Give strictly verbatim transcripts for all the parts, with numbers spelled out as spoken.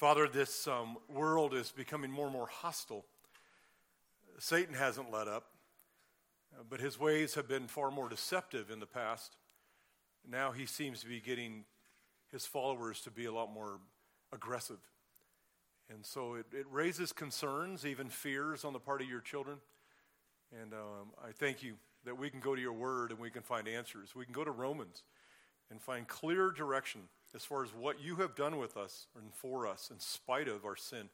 Father, this um, world is becoming more and more hostile. Satan hasn't let up, uh, but his ways have been far more deceptive in the past. Now he seems to be getting his followers to be a lot more aggressive. And so it, it raises concerns, even fears on the part of your children. And um, I thank you that we can go to your word and we can find answers. We can go to Romans and find clear direction as far as what you have done with us and for us in spite of our sin,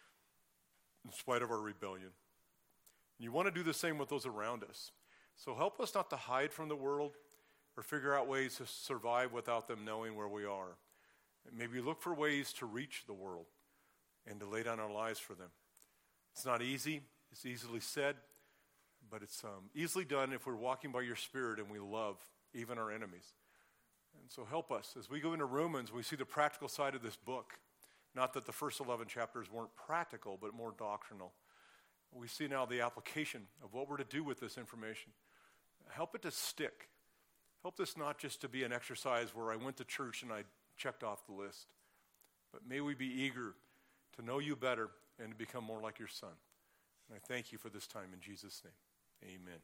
in spite of our rebellion. And you want to do the same with those around us. So help us not to hide from the world or figure out ways to survive without them knowing where we are. And maybe look for ways to reach the world and to lay down our lives for them. It's not easy. It's easily said, but it's um, easily done if we're walking by your Spirit and we love even our enemies. And so help us. As we go into Romans, we see the practical side of this book. Not that the first eleven chapters weren't practical, but more doctrinal. We see now the application of what we're to do with this information. Help it to stick. Help this not just to be an exercise where I went to church and I checked off the list. But may we be eager to know you better and to become more like your Son. And I thank you for this time in Jesus' name. Amen.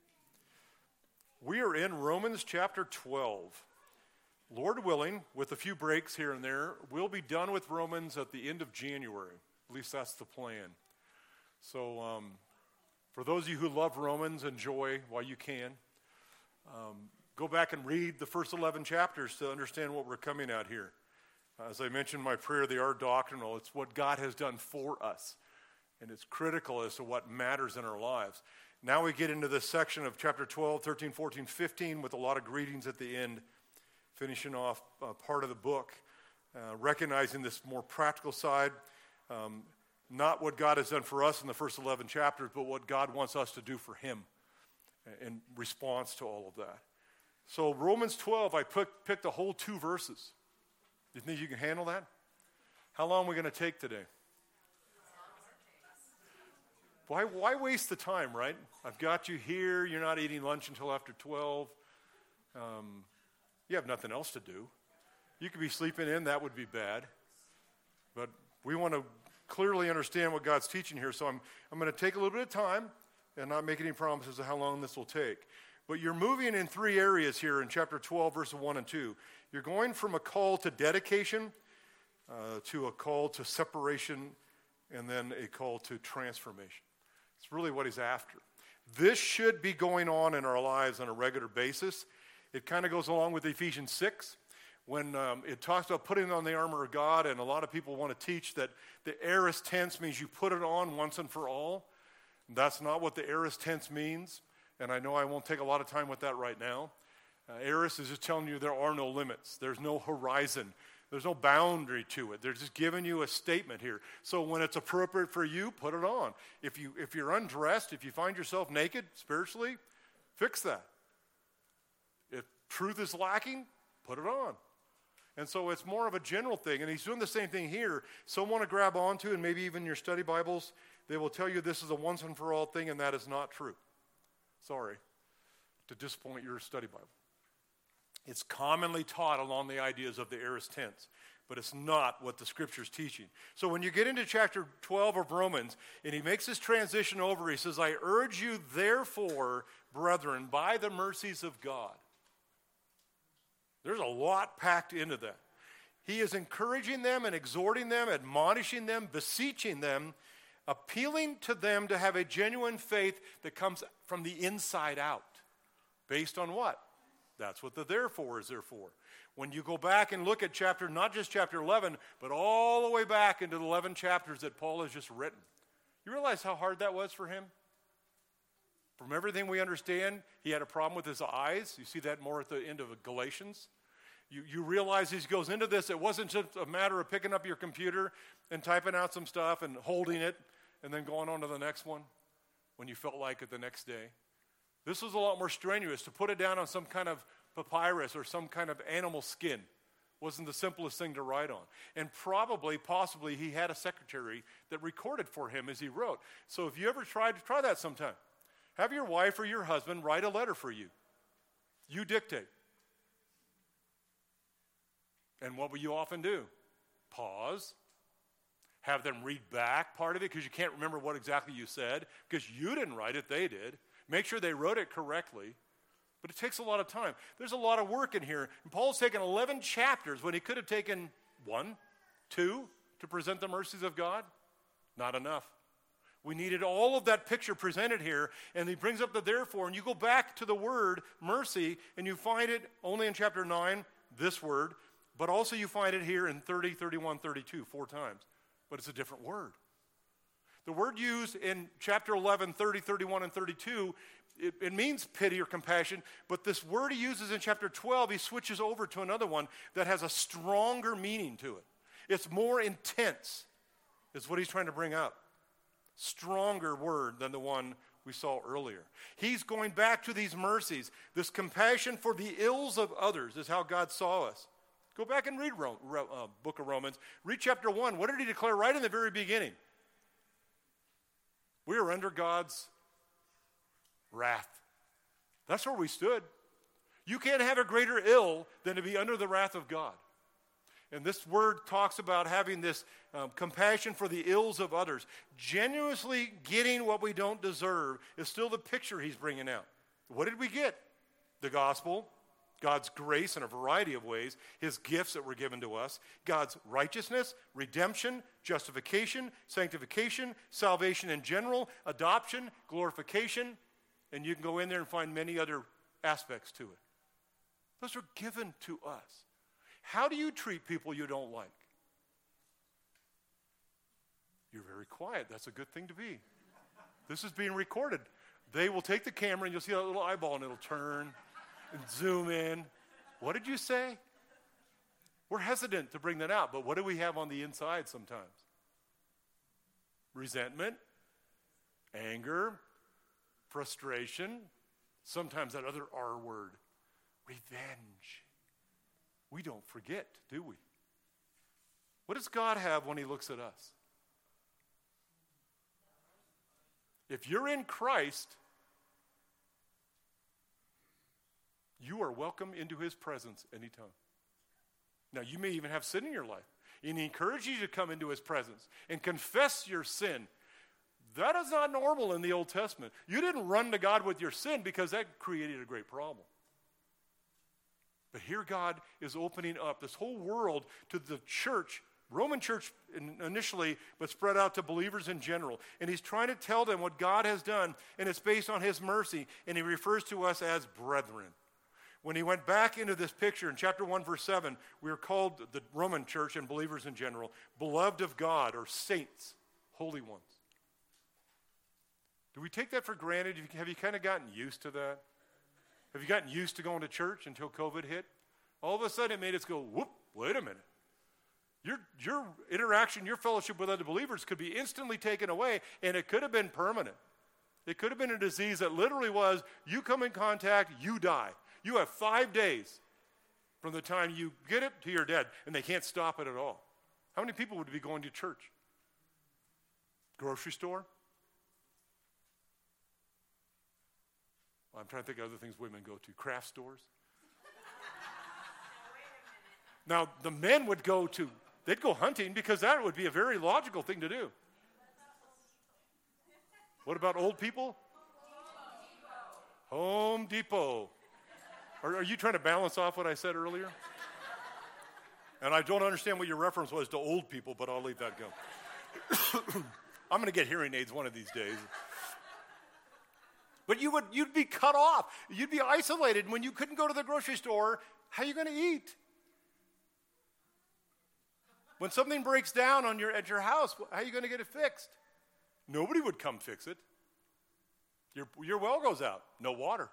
We are in Romans chapter twelve. Lord willing, with a few breaks here and there, we'll be done with Romans at the end of January. At least that's the plan. So um, for those of you who love Romans, enjoy while you can. Um, go back and read the first eleven chapters to understand what we're coming at here. As I mentioned in my prayer, they are doctrinal. It's what God has done for us. And it's critical as to what matters in our lives. Now we get into this section of chapter twelve, thirteen, fourteen, fifteen with a lot of greetings at the end, finishing off uh, part of the book, uh, recognizing this more practical side, um, not what God has done for us in the first eleven chapters, but what God wants us to do for him in response to all of that. So Romans twelve, I put, picked a whole two verses. You think you can handle that? How long are we going to take today? Why, why waste the time, right? I've got you here. You're not eating lunch until after twelve. Um, you have nothing else to do. You could be sleeping in. That would be bad. But we want to clearly understand what God's teaching here. So I'm, I'm going to take a little bit of time and not make any promises of how long this will take. But you're moving in three areas here in chapter twelve, verses one and two. You're going from a call to dedication uh, to a call to separation and then a call to transformation. It's really what he's after. This should be going on in our lives on a regular basis. It kind of goes along with Ephesians six when um, it talks about putting on the armor of God, and a lot of people want to teach that the aorist tense means you put it on once and for all. That's not what the aorist tense means, and I know I won't take a lot of time with that right now. Uh, aorist is just telling you there are no limits. There's no horizon. There's no boundary to it. They're just giving you a statement here. So when it's appropriate for you, put it on. If, you, if you're undressed, if you find yourself naked spiritually, fix that. If truth is lacking, put it on. And so it's more of a general thing. And he's doing the same thing here. Some want to grab onto, and maybe even your study Bibles, they will tell you this is a once and for all thing, and that is not true. Sorry to disappoint your study Bible. It's commonly taught along the ideas of the aorist tense, but it's not what the Scripture's teaching. So when you get into chapter twelve of Romans, and he makes this transition over, he says, I urge you therefore, brethren, by the mercies of God. There's a lot packed into that. He is encouraging them and exhorting them, admonishing them, beseeching them, appealing to them to have a genuine faith that comes from the inside out. Based on what? That's what the therefore is there for. When you go back and look at chapter, not just chapter eleven, but all the way back into the eleven chapters that Paul has just written. You realize how hard that was for him? From everything we understand, he had a problem with his eyes. You see that more at the end of Galatians. You, you realize as he goes into this, it wasn't just a matter of picking up your computer and typing out some stuff and holding it and then going on to the next one when you felt like it the next day. This was a lot more strenuous. To put it down on some kind of papyrus or some kind of animal skin wasn't the simplest thing to write on. And probably, possibly, he had a secretary that recorded for him as he wrote. So if you ever tried to try that sometime, have your wife or your husband write a letter for you. You dictate. And what will you often do? Pause. have them read back part of it because you can't remember what exactly you said because you didn't write it, they did. Make sure they wrote it correctly. But it takes a lot of time. There's a lot of work in here. And Paul's taken eleven chapters when he could have taken one, two to present the mercies of God. Not enough. We needed all of that picture presented here, and he brings up the therefore, and you go back to the word mercy, and you find it only in chapter nine, this word, but also you find it here in thirty, thirty-one, thirty-two, four times. But it's a different word. The word used in chapter eleven, thirty, thirty-one, and thirty-two, it, it means pity or compassion, but this word he uses in chapter twelve, he switches over to another one that has a stronger meaning to it. It's more intense, is what he's trying to bring up. Stronger word than the one we saw earlier. He's going back to these mercies. This compassion for the ills of others is how God saw us. Go back and read Rome, uh, book of Romans. Read chapter one. What did he declare right in the very beginning? We are under God's wrath. That's where we stood. You can't have a greater ill than to be under the wrath of God. And this word talks about having this um, compassion for the ills of others. Genuinely getting what we don't deserve is still the picture he's bringing out. What did we get? The gospel, God's grace in a variety of ways, his gifts that were given to us, God's righteousness, redemption, justification, sanctification, salvation in general, adoption, glorification, and you can go in there and find many other aspects to it. Those are given to us. How do you treat people you don't like? You're very quiet. That's a good thing to be. This is being recorded. They will take the camera and you'll see that little eyeball and it'll turn and zoom in. What did you say? We're hesitant to bring that out, but what do we have on the inside sometimes? Resentment, anger, frustration, sometimes that other R word, revenge. We don't forget, do we? What does God have when he looks at us? If you're in Christ, you are welcome into his presence anytime. Now, you may even have sin in your life, and he encourages you to come into his presence and confess your sin. That is not normal in the Old Testament. You didn't run to God with your sin because that created a great problem. But here God is opening up this whole world to the church, Roman church initially, but spread out to believers in general. And he's trying to tell them what God has done, and it's based on his mercy, and he refers to us as brethren. When he went back into this picture in chapter one, verse seven, we are called, the Roman church and believers in general, beloved of God, or saints, holy ones. Do we take that for granted? Have you kind of gotten used to that? Have you gotten used to going to church until COVID hit? All of a sudden it made us go, whoop, wait a minute. Your, your interaction, your fellowship with other believers could be instantly taken away, and it could have been permanent. It could have been a disease that literally was, you come in contact, you die. You have five days from the time you get it to you're dead, and they can't stop it at all. How many people would be going to church? Grocery store? I'm trying to think of other things women go to. Craft stores. Now, the men would go to, they'd go hunting because that would be a very logical thing to do. What about old people? Home Depot. Home Depot. Are, are you trying to balance off what I said earlier? And I don't understand what your reference was to old people, but I'll leave that go. I'm going to get hearing aids one of these days. But you would, you'd be cut off. You'd be isolated. When you couldn't go to the grocery store, how are you going to eat? When something breaks down on your, at your house, how are you going to get it fixed? Nobody would come fix it. Your, your well goes out, no water.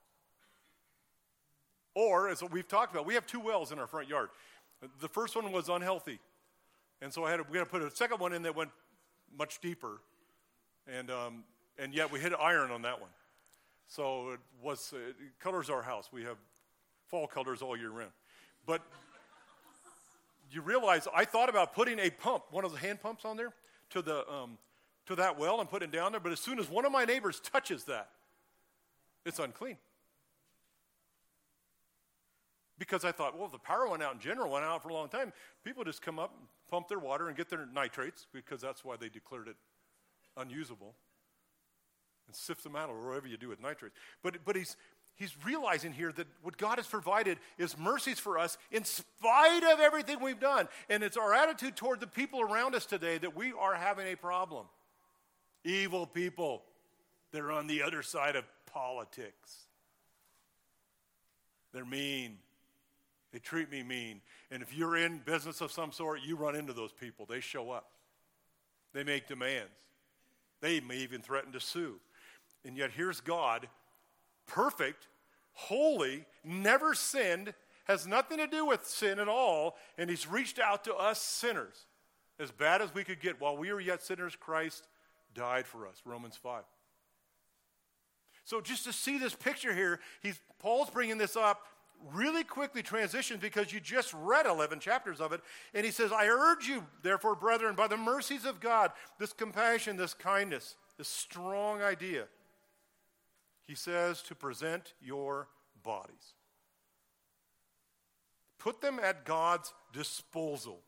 Or, as we've talked about, we have two wells in our front yard. The first one was unhealthy. And so I had to, we had to put a second one in that went much deeper. And um, and yet we hit iron on that one. So it was, it colors our house. We have fall colors all year round. But you realize I thought about putting a pump, one of the hand pumps on there, to the um, to that well and putting it down there. But as soon as one of my neighbors touches that, it's unclean. Because I thought, well, if the power went out in general, went out for a long time, people just come up and pump their water and get their nitrates, because that's why they declared it unusable, and sift them out, or whatever you do with nitrates. But, but he's, he's realizing here that what God has provided is mercies for us in spite of everything we've done. And it's our attitude toward the people around us today that we are having a problem. Evil people. They're on the other side of politics. They're mean. They treat me mean. And if you're in business of some sort, you run into those people. They show up. They make demands. They may even threaten to sue. And yet here's God, perfect, holy, never sinned, has nothing to do with sin at all, and he's reached out to us sinners. As bad as we could get. While we were yet sinners, Christ died for us. Romans five. So just to see this picture here, he's Paul's bringing this up really quickly, transition, because you just read eleven chapters of it, and he says, I urge you, therefore, brethren, by the mercies of God, this compassion, this kindness, this strong idea, he says to present your bodies. Put them at God's disposal.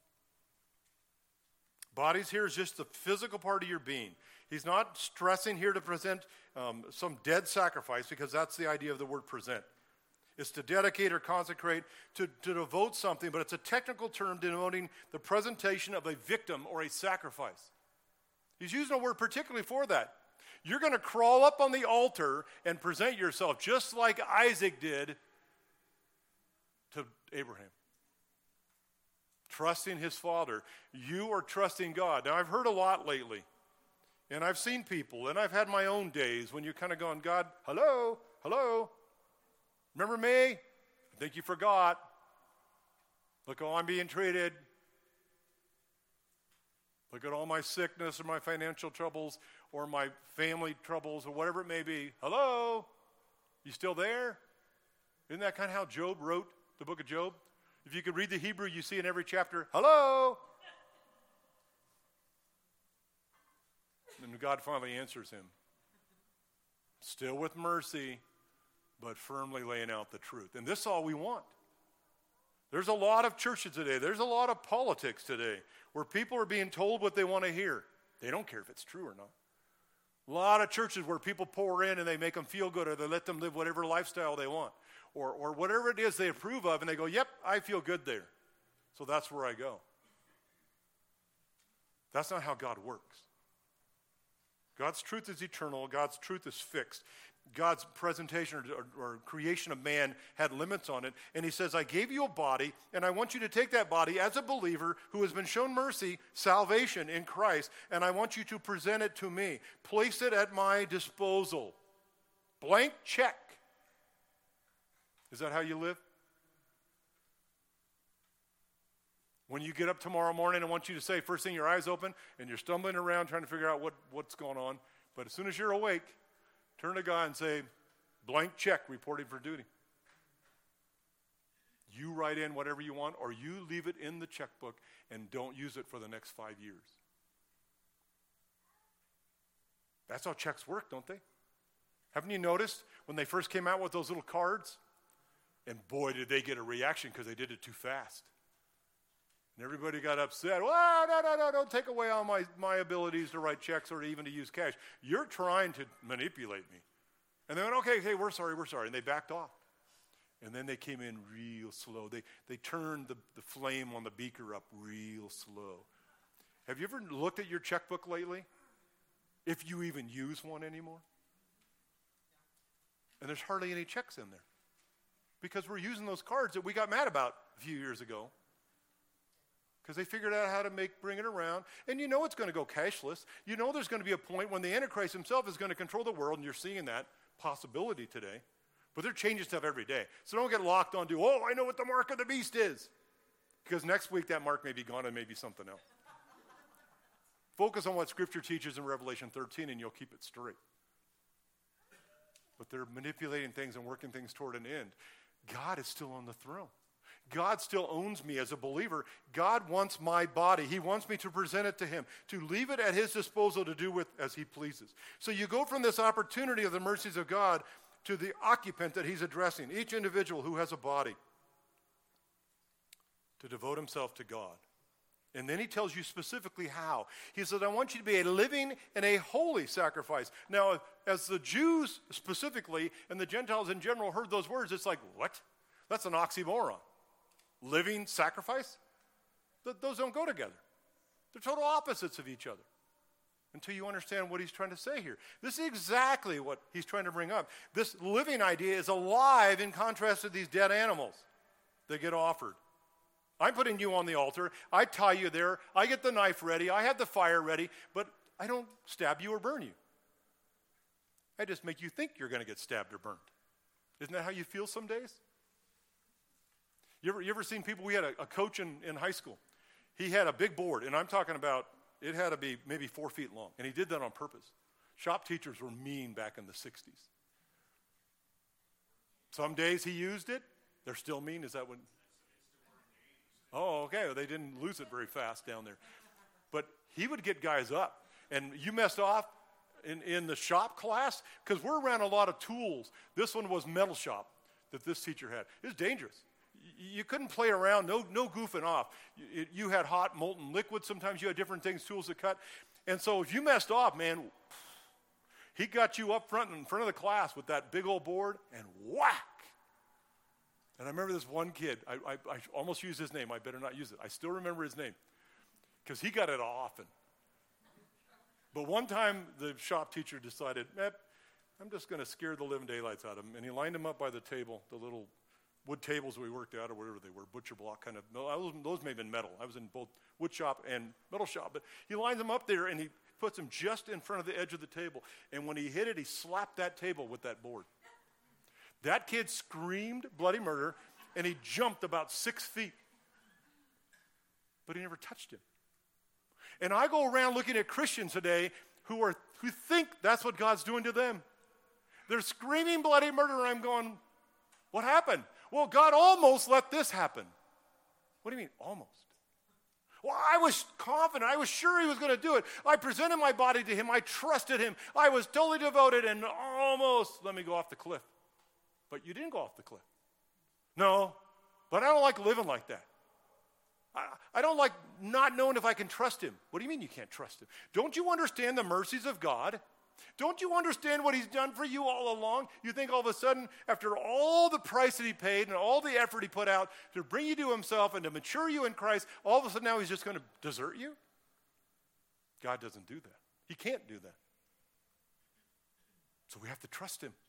Bodies here is just the physical part of your being. He's not stressing here to present um, some dead sacrifice, because that's the idea of the word present. It's to dedicate or consecrate, to, to devote something, but it's a technical term denoting the presentation of a victim or a sacrifice. He's using a word particularly for that. You're going to crawl up on the altar and present yourself just like Isaac did to Abraham. Trusting his father. You are trusting God. Now, I've heard a lot lately, and I've seen people, and I've had my own days when you're kind of going, God, hello, hello. Remember me? I think you forgot. Look how I'm being treated. Look at all my sickness or my financial troubles or my family troubles or whatever it may be. Hello? You still there? Isn't that kind of how Job wrote the book of Job? If you could read the Hebrew, you see in every chapter, hello? And God finally answers him. Still with mercy, but firmly laying out the truth. And this is all we want. There's a lot of churches today. There's a lot of politics today where people are being told what they want to hear. They don't care if it's true or not. A lot of churches where people pour in and they make them feel good, or they let them live whatever lifestyle they want, or, or whatever it is they approve of, and they go, yep, I feel good there. So that's where I go. That's not how God works. God's truth is eternal. God's truth is fixed. God's presentation or, or, or creation of man had limits on it. And he says, I gave you a body, and I want you to take that body as a believer who has been shown mercy, salvation in Christ, and I want you to present it to me. Place it at my disposal. Blank check. Is that how you live? When you get up tomorrow morning, I want you to say, first thing, your eyes open, and you're stumbling around trying to figure out what, what's going on. But as soon as you're awake, turn to God and say, blank check, reporting for duty. You write in whatever you want, or you leave it in the checkbook and don't use it for the next five years. That's how checks work, don't they? Haven't you noticed when they first came out with those little cards? And boy, did they get a reaction because they did it too fast. And everybody got upset. Well, no, no, no, don't take away all my, my abilities to write checks or even to use cash. You're trying to manipulate me. And they went, okay, okay, we're sorry, we're sorry. And they backed off. And then they came in real slow. They, they turned the, the flame on the beaker up real slow. Have you ever looked at your checkbook lately? If you even use one anymore? And there's hardly any checks in there. Because we're using those cards that we got mad about a few years ago. Because they figured out how to make bring it around. And you know it's going to go cashless. You know there's going to be a point when the Antichrist himself is going to control the world, and you're seeing that possibility today. But they're changing stuff every day. So don't get locked on to, oh, I know what the mark of the beast is. Because next week that mark may be gone and maybe something else. Focus on what Scripture teaches in Revelation thirteen, and you'll keep it straight. But they're manipulating things and working things toward an end. God is still on the throne. God still owns me as a believer. God wants my body. He wants me to present it to him, to leave it at his disposal to do with as he pleases. So you go from this opportunity of the mercies of God to the occupant that he's addressing, each individual who has a body. to devote himself to God. And then he tells you specifically how. He said, I want you to be a living and a holy sacrifice. Now, as the Jews specifically and the Gentiles in general heard those words, it's like, what? That's an oxymoron. Living sacrifice? Th- those don't go together. They're total opposites of each other until you understand what he's trying to say here. This is exactly what he's trying to bring up. This living idea is alive in contrast to these dead animals that get offered. I'm putting you on the altar. I tie you there. I get the knife ready. I have the fire ready, but I don't stab you or burn you. I just make you think you're going to get stabbed or burned. Isn't that how you feel some days? You ever, you ever seen people? We had a, a coach in, in high school. He had a big board, and I'm talking about it had to be maybe four feet long, and he did that on purpose. Shop teachers were mean back in the sixties. Some days he used it. They're still mean. Is that what? Oh, okay. Well, they didn't lose it very fast down there. But he would get guys up. And you messed off in, in the shop class, because we're around a lot of tools. This one was metal shop that this teacher had. It was dangerous. You couldn't play around, no no goofing off. You, you had hot, molten liquid. Sometimes you had different things, tools to cut. And so if you messed off, man, he got you up front in front of the class with that big old board and whack. And I remember this one kid, I, I, I almost used his name. I better not use it. I still remember his name because he got it often. But one time the shop teacher decided, eh, I'm just going to scare the living daylights out of him. And he lined him up by the table, the little wood tables we worked out or whatever they were, butcher block kind of. No, those may have been metal. I was in both wood shop and metal shop. But he lines them up there and he puts them just in front of the edge of the table. And when he hit it, he slapped that table with that board. That kid screamed bloody murder, and he jumped about six feet. But he never touched him. And I go around looking at Christians today who are who think that's what God's doing to them. They're screaming bloody murder, and I'm going, what happened? Well, God almost let this happen. What do you mean, almost? Well, I was confident. I was sure he was going to do it. I presented my body to him. I trusted him. I was totally devoted and almost let me go off the cliff. But you didn't go off the cliff. No, but I don't like living like that. I, I don't like not knowing if I can trust him. What do you mean you can't trust him? Don't you understand the mercies of God? Don't you understand what he's done for you all along? You think all of a sudden, after all the price that he paid and all the effort he put out to bring you to himself and to mature you in Christ, all of a sudden now he's just going to desert you? God doesn't do that. He can't do that. So we have to trust him.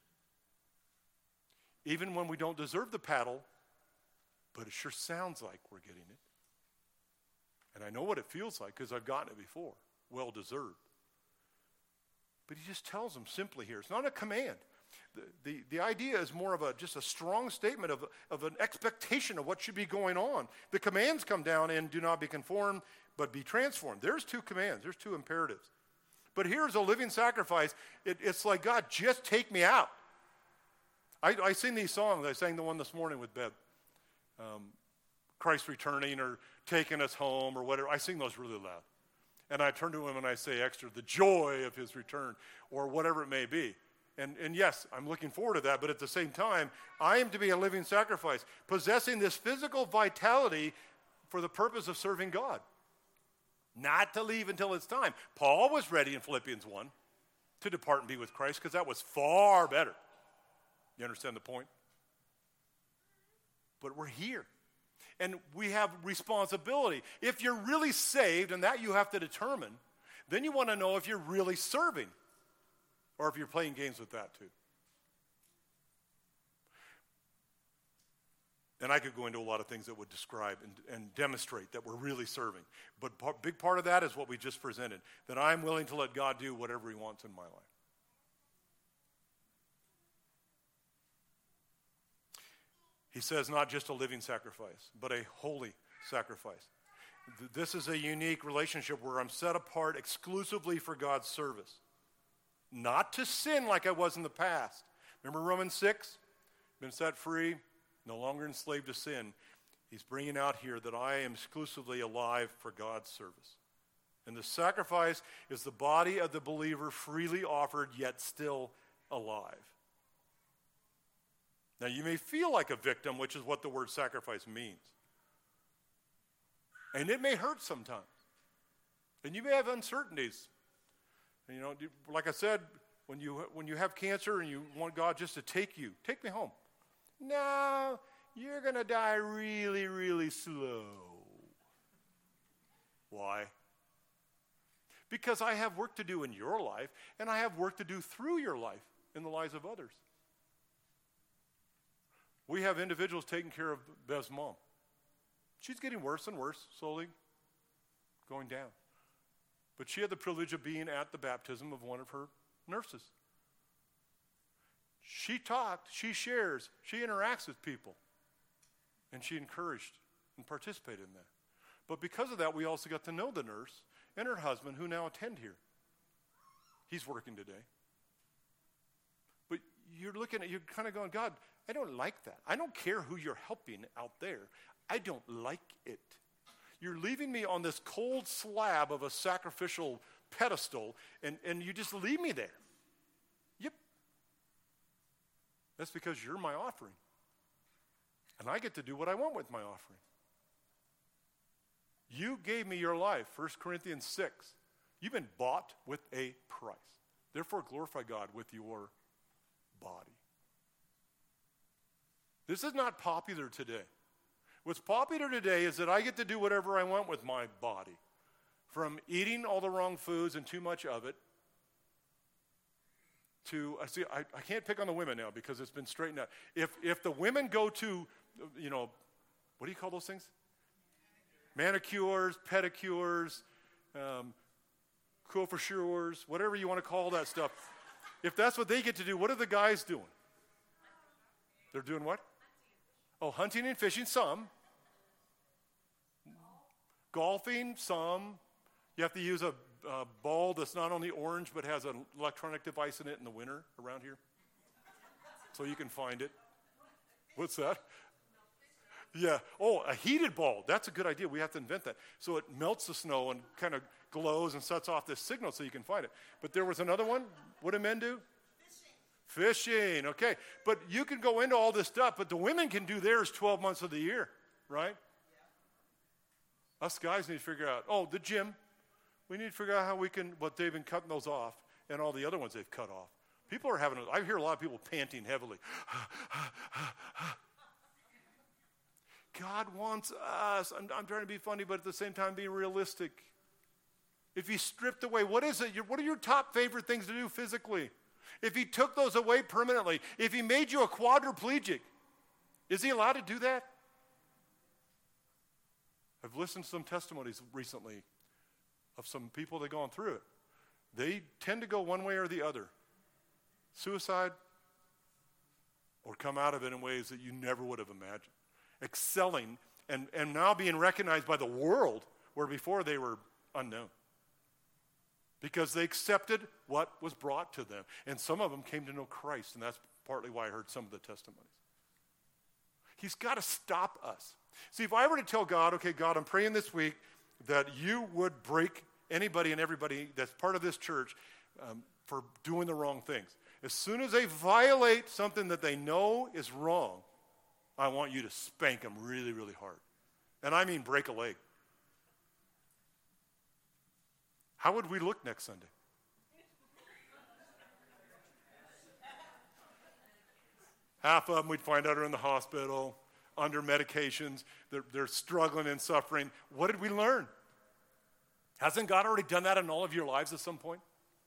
Even when we don't deserve the paddle, but it sure sounds like we're getting it. And I know what it feels like because I've gotten it before. Well deserved. But he just tells them simply here. It's not a command. The, the, the idea is more of a just a strong statement of, of an expectation of what should be going on. The commands come down and do not be conformed, but be transformed. There's two commands. There's two imperatives. But here's a living sacrifice. It, it's like, God, just take me out. I, I sing these songs. I sang the one this morning with Bev. Um, Christ returning or taking us home or whatever. I sing those really loud. And I turn to him and I say extra, the joy of his return or whatever it may be. And, and yes, I'm looking forward to that. But at the same time, I am to be a living sacrifice, possessing this physical vitality for the purpose of serving God. Not to leave until it's time. Paul was ready in Philippians one to depart and be with Christ because that was far better. You understand the point? But we're here. And we have responsibility. If you're really saved, and that you have to determine, then you want to know if you're really serving or if you're playing games with that too. And I could go into a lot of things that would describe and, and demonstrate that we're really serving. But a big part of that is what we just presented, that I'm willing to let God do whatever he wants in my life. He says not just a living sacrifice, but a holy sacrifice. This is a unique relationship where I'm set apart exclusively for God's service. Not to sin like I was in the past. Remember Romans six? Been set free, no longer enslaved to sin. He's bringing out here that I am exclusively alive for God's service. And the sacrifice is the body of the believer freely offered, yet still alive. Now, you may feel like a victim, which is what the word sacrifice means. And it may hurt sometimes. And you may have uncertainties. And, you know, like I said, when you when you have cancer and you want God just to take you, take me home. No, you're going to die really, really slow. Why? Because I have work to do in your life, and I have work to do through your life in the lives of others. We have individuals taking care of Bev's mom. She's getting worse and worse, slowly going down. But she had the privilege of being at the baptism of one of her nurses. She talked, she shares, she interacts with people. And she encouraged and participated in that. But because of that, we also got to know the nurse and her husband who now attend here. He's working today. But you're looking at, you're kind of going, God, I don't like that. I don't care who you're helping out there. I don't like it. You're leaving me on this cold slab of a sacrificial pedestal, and, and you just leave me there. Yep. That's because you're my offering. And I get to do what I want with my offering. You gave me your life, First Corinthians six. You've been bought with a price. Therefore, glorify God with your body. This is not popular today. What's popular today is that I get to do whatever I want with my body. From eating all the wrong foods and too much of it, to, I see, I, I can't pick on the women now because it's been straightened out. If, if the women go to, you know, what do you call those things? Manicures, pedicures, um, coiffures, whatever you want to call that stuff. If that's what they get to do, what are the guys doing? They're doing what? Oh, hunting and fishing, some. Golfing, some. You have to use a, a ball that's not only orange but has an electronic device in it in the winter around here. So you can find it. What's that? Yeah. Oh, a heated ball. That's a good idea. We have to invent that. So it melts the snow and kind of glows and sets off this signal so you can find it. But there was another one. What do men do? Fishing, okay. But you can go into all this stuff, but the women can do theirs twelve months of the year, right? Yeah. Us guys need to figure out, oh, the gym. We need to figure out how we can, what they've been cutting those off, and all the other ones they've cut off. People are having, I hear a lot of people panting heavily. God wants us. I'm, I'm trying to be funny, but at the same time be realistic. If he stripped away, what is it? What are your top favorite things to do physically? If he took those away permanently, if he made you a quadriplegic, is he allowed to do that? I've listened to some testimonies recently of some people that have gone through it. They tend to go one way or the other. Suicide or come out of it in ways that you never would have imagined. Excelling and, and now being recognized by the world where before they were unknown. Because they accepted what was brought to them. And some of them came to know Christ, and that's partly why I heard some of the testimonies. He's got to stop us. See, if I were to tell God, okay, God, I'm praying this week that you would break anybody and everybody that's part of this church um, for doing the wrong things. As soon as they violate something that they know is wrong, I want you to spank them really, really hard. And I mean break a leg. How would we look next Sunday? Half of them we'd find out are in the hospital, under medications, they're, they're struggling and suffering. What did we learn? Hasn't God already done that in all of your lives at some point?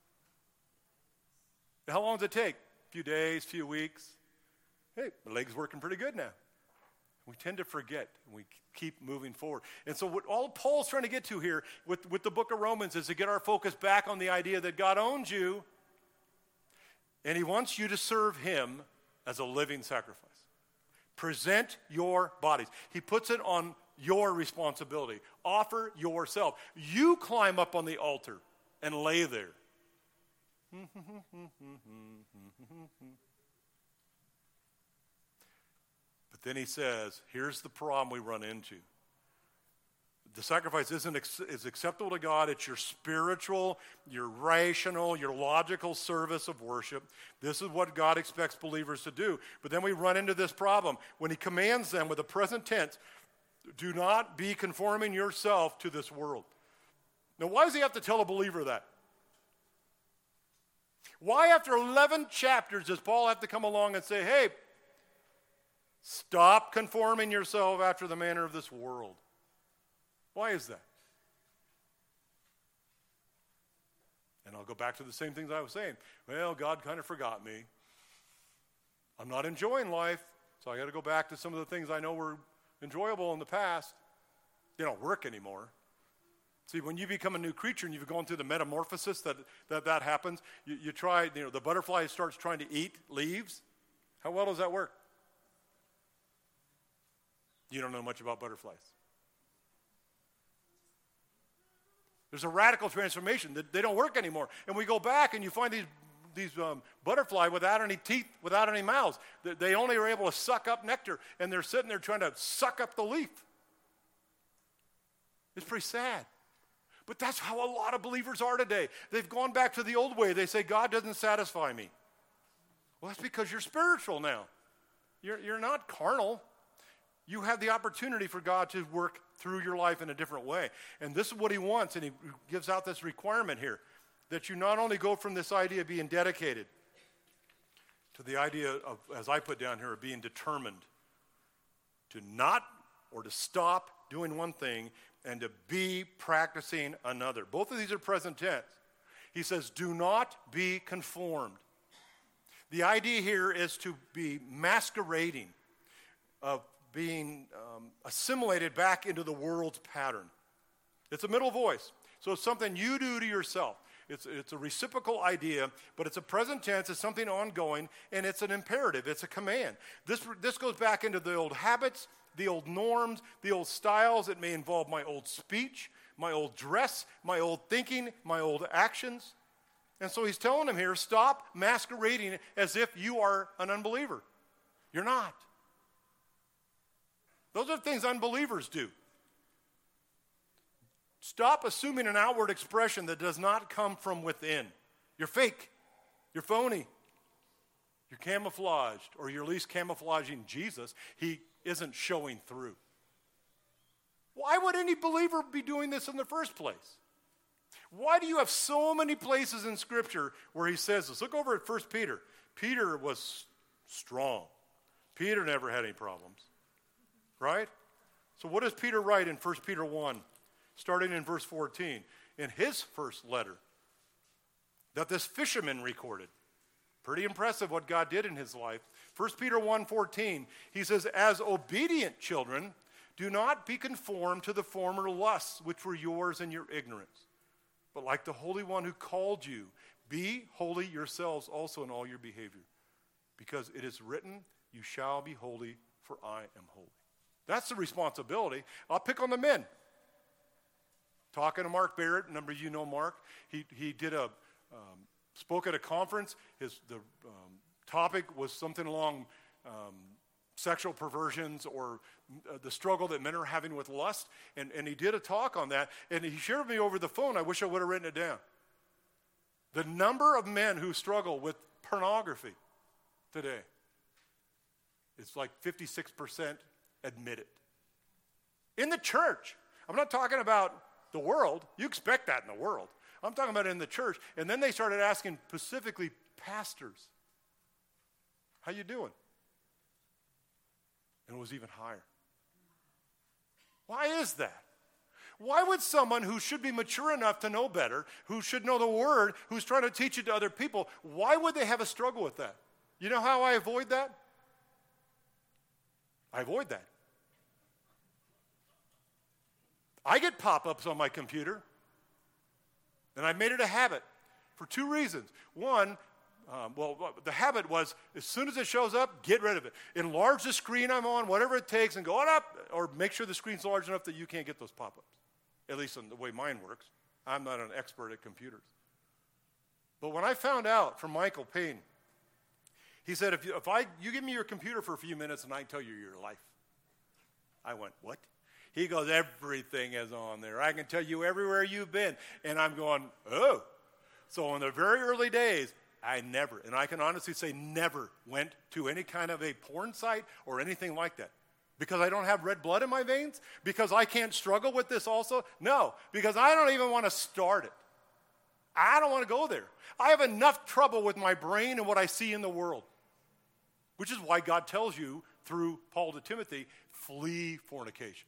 How long does it take? A few days, few weeks? Hey, my leg's working pretty good now. We tend to forget, and we keep moving forward. And so what all Paul's trying to get to here with, with the book of Romans is to get our focus back on the idea that God owns you, and he wants you to serve him as a living sacrifice. Present your bodies. He puts it on your responsibility. Offer yourself. You climb up on the altar and lay there. But then he says, here's the problem we run into. The sacrifice isn't ex- is acceptable to God. It's your spiritual, your rational, your logical service of worship. This is what God expects believers to do. But then we run into this problem. When he commands them with the present tense, Do not be conforming yourself to this world. Now, why does he have to tell a believer that? Why, after eleven chapters, does Paul have to come along and say, hey, stop conforming yourself after the manner of this world? Why is that? And I'll go back to the same things I was saying. Well, God kind of forgot me. I'm not enjoying life, so I got to go back to some of the things I know were enjoyable in the past. They don't work anymore. See, when you become a new creature and you've gone through the metamorphosis that that, that happens, you, you try, you know, the butterfly starts trying to eat leaves. How well does that work? You don't know much about butterflies. There's a radical transformation. They don't work anymore. And we go back and you find these, these um, butterfly without any teeth, without any mouths. They, they only are able to suck up nectar, and they're sitting there trying to suck up the leaf. It's pretty sad. But that's how a lot of believers are today. They've gone back to the old way. They say, God doesn't satisfy me. Well, that's because you're spiritual now. You're, you're not carnal. You have the opportunity for God to work through your life in a different way. And this is what he wants, and he gives out this requirement here, that you not only go from this idea of being dedicated to the idea of, as I put down here, of being determined to not or to stop doing one thing and to be practicing another. Both of these are present tense. He says, do not be conformed. The idea here is to be masquerading, of being um, assimilated back into the world's pattern. It's a middle voice. So it's something you do to yourself. It's, it's a reciprocal idea, but it's a present tense, it's something ongoing, and it's an imperative, it's a command. This, this goes back into the old habits, the old norms, the old styles. It may involve my old speech, my old dress, my old thinking, my old actions. And so he's telling them here, stop masquerading as if you are an unbeliever. You're not. Those are things unbelievers do. Stop assuming an outward expression that does not come from within. You're fake. You're phony. You're camouflaged, or you're at least camouflaging Jesus. He isn't showing through. Why would any believer be doing this in the first place? Why do you have so many places in Scripture where he says this? Look over at First Peter. Peter was strong. Peter never had any problems. Right? So what does Peter write in First Peter one, starting in verse fourteen? In his first letter, that this fisherman recorded. Pretty impressive what God did in his life. First Peter one fourteen, he says, as obedient children, do not be conformed to the former lusts which were yours in your ignorance. But like the Holy One who called you, be holy yourselves also in all your behavior. Because it is written, you shall be holy, for I am holy. That's the responsibility. I'll pick on the men. Talking to Mark Barrett, a number of you know Mark. He he did a um, spoke at a conference. His the um, topic was something along um, sexual perversions or uh, the struggle that men are having with lust, and and he did a talk on that. And he shared with me over the phone. I wish I would have written it down. The number of men who struggle with pornography today, it's like fifty-six percent. Admit it. In the church. I'm not talking about the world. You expect that in the world. I'm talking about in the church. And then they started asking specifically pastors, how you doing? And it was even higher. Why is that? Why would someone who should be mature enough to know better, who should know the word, who's trying to teach it to other people, why would they have a struggle with that? You know how I avoid that? I avoid that. I get pop-ups on my computer, and I made it a habit for two reasons. One, um, well, the habit was as soon as it shows up, get rid of it. Enlarge the screen I'm on, whatever it takes, and go on up, or make sure the screen's large enough that you can't get those pop-ups, at least in the way mine works. I'm not an expert at computers. But when I found out from Michael Payne, he said, if you, if I, you give me your computer for a few minutes and I tell you your life. I went, what? He goes, everything is on there. I can tell you everywhere you've been. And I'm going, oh. So in the very early days, I never, and I can honestly say never, went to any kind of a porn site or anything like that. Because I don't have red blood in my veins? Because I can't struggle with this also? No, because I don't even want to start it. I don't want to go there. I have enough trouble with my brain and what I see in the world. Which is why God tells you through Paul to Timothy, flee fornication.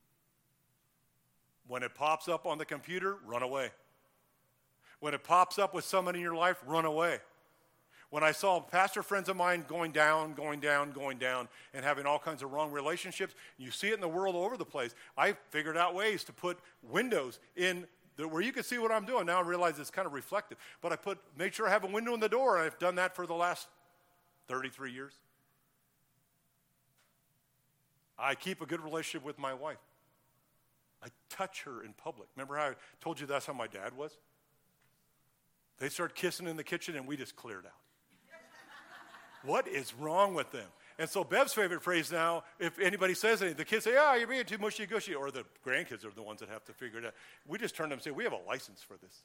When it pops up on the computer, run away. When it pops up with someone in your life, run away. When I saw pastor friends of mine going down, going down, going down, and having all kinds of wrong relationships, you see it in the world all over the place. I figured out ways to put windows in the, where you can see what I'm doing. Now I realize it's kind of reflective. But I put, make sure I have a window in the door, and I've done that for the last thirty-three years. I keep a good relationship with my wife. I touch her in public. Remember how I told you that's how my dad was? They start kissing in the kitchen, and we just cleared out. What is wrong with them? And so Bev's favorite phrase now, if anybody says anything, the kids say, oh, you're being too mushy-gushy, or the grandkids are the ones that have to figure it out. We just turn to them and say, we have a license for this.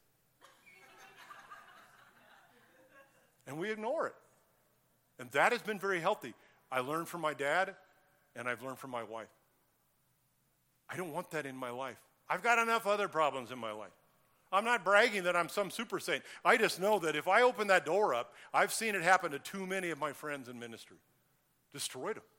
And we ignore it. And that has been very healthy. I learned from my dad, and I've learned from my wife. I don't want that in my life. I've got enough other problems in my life. I'm not bragging that I'm some super saint. I just know that if I open that door up, I've seen it happen to too many of my friends in ministry. Destroyed them.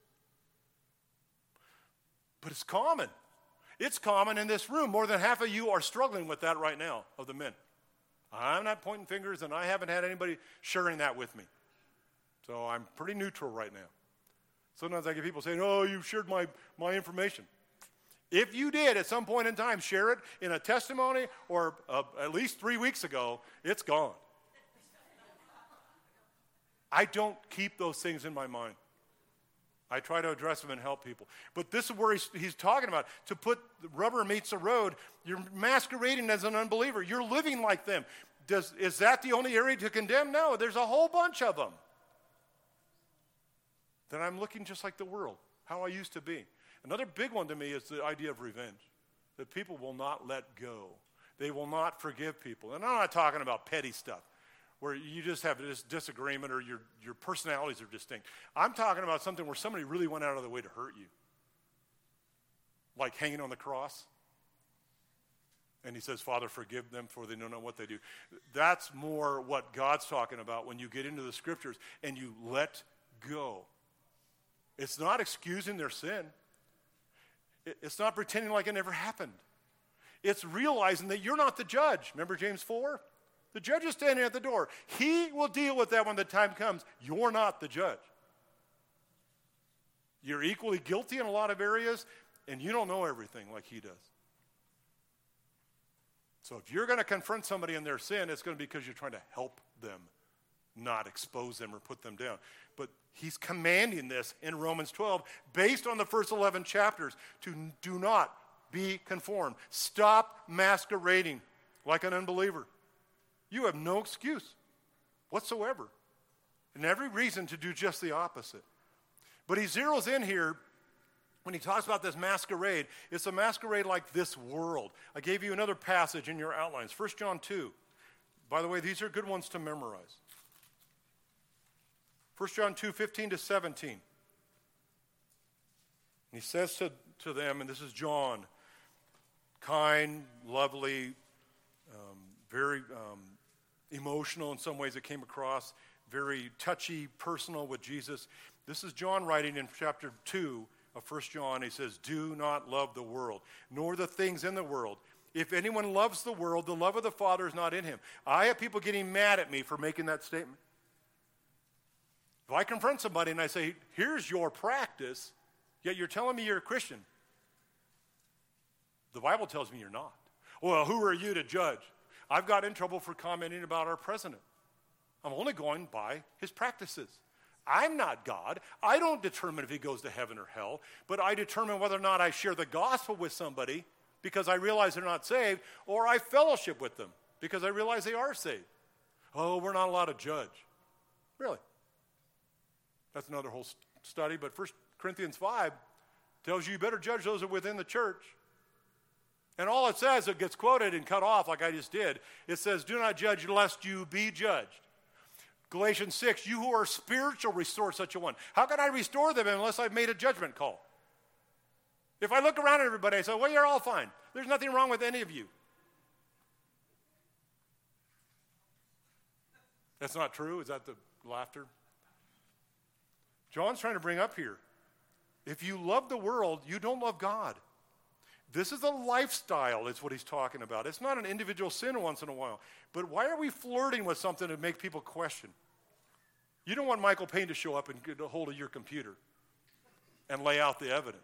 But it's common. It's common in this room. More than half of you are struggling with that right now, of the men. I'm not pointing fingers, and I haven't had anybody sharing that with me. So I'm pretty neutral right now. Sometimes I get people saying, oh, you shared my, my information. If you did at some point in time share it in a testimony or uh, at least three weeks ago, it's gone. I don't keep those things in my mind. I try to address them and help people. But this is where he's, he's talking about. To put the rubber meets the road, you're masquerading as an unbeliever. You're living like them. Does, is that the only area to condemn? No, there's a whole bunch of them. Then I'm looking just like the world, how I used to be. Another big one to me is the idea of revenge, that people will not let go. They will not forgive people. And I'm not talking about petty stuff where you just have this disagreement or your, your personalities are distinct. I'm talking about something where somebody really went out of their way to hurt you, like hanging on the cross. And he says, Father, forgive them for they don't know what they do. That's more what God's talking about when you get into the scriptures and you let go. It's not excusing their sin. It's not pretending like it never happened. It's realizing that you're not the judge. Remember James four? The judge is standing at the door. He will deal with that when the time comes. You're not the judge. You're equally guilty in a lot of areas, and you don't know everything like he does. So if you're going to confront somebody in their sin, it's going to be because you're trying to help them, not expose them or put them down. But he's commanding this in Romans twelve based on the first eleven chapters to do not be conformed. Stop masquerading like an unbeliever. You have no excuse whatsoever and every reason to do just the opposite. But he zeroes in here when he talks about this masquerade. It's a masquerade like this world. I gave you another passage in your outlines, First John two. By the way, these are good ones to memorize. First John two, fifteen to seventeen. He says to, to them, and this is John, kind, lovely, um, very um, emotional in some ways it came across, very touchy, personal with Jesus. This is John writing in chapter two of First John. He says, do not love the world, nor the things in the world. If anyone loves the world, the love of the Father is not in him. I have people getting mad at me for making that statement. If I confront somebody and I say, here's your practice, yet you're telling me you're a Christian, the Bible tells me you're not. Well, who are you to judge? I've got in trouble for commenting about our president. I'm only going by his practices. I'm not God. I don't determine if he goes to heaven or hell, but I determine whether or not I share the gospel with somebody because I realize they're not saved, or I fellowship with them because I realize they are saved. Oh, we're not allowed to judge. Really? That's another whole study, but First Corinthians five tells you you better judge those that are within the church. And all it says, it gets quoted and cut off like I just did. It says, do not judge lest you be judged. Galatians six, you who are spiritual, restore such a one. How can I restore them unless I've made a judgment call? If I look around at everybody, I say, well, you're all fine. There's nothing wrong with any of you. That's not true? Is that the laughter? John's trying to bring up here, if you love the world, you don't love God. This is a lifestyle, is what he's talking about. It's not an individual sin once in a while. But why are we flirting with something to make people question? You don't want Michael Payne to show up and get a hold of your computer and lay out the evidence.